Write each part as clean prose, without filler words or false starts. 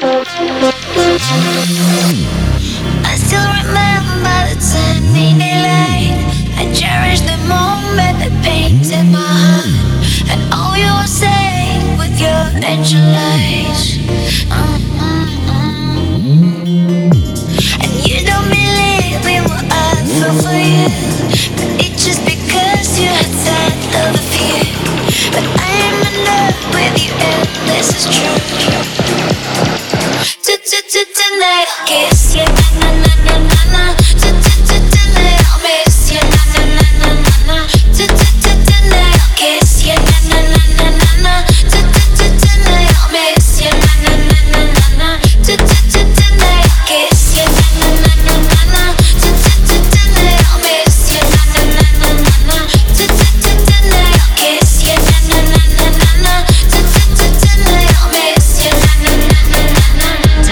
I still remember the tiny daylight. I cherish the moment that painted my heart, and all you were saying with your angel eyes. And you don't believe in what I feel for you, but it's just because you had that love of you. But I am in love with you, and this is true. Tonight I'll kiss you, na na na na na na. Tonight I'll miss you, na na na na na na. Tonight I'll kiss you, na na na na na na. Tonight I'll miss you, na na na na na na. Tonight I'll kiss you, na na na na na na. Tonight I'll miss you, na na na na na na. Tonight I'll kiss you, na na na na na na. Tonight I'll miss you, na na na na na na.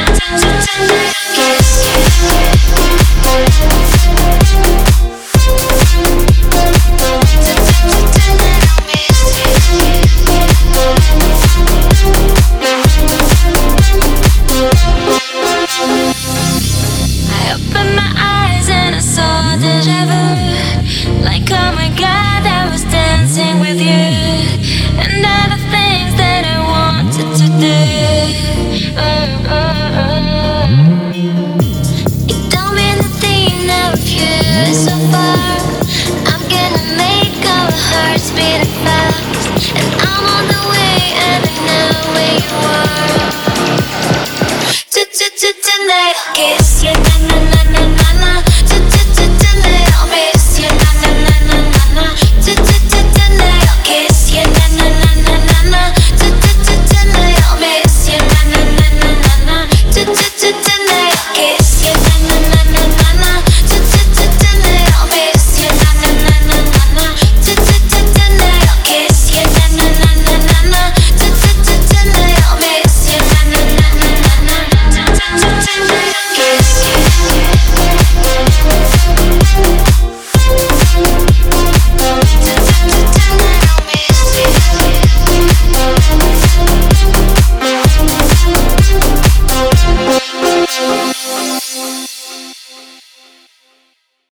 I opened my eyes and I saw deja vu. Like, oh my God, I was dancing with you, and all the things that I wanted to do. It don't mean a thing now if you're so far. I'm gonna make our hearts beat fast, and I'm on the way and I know where you are.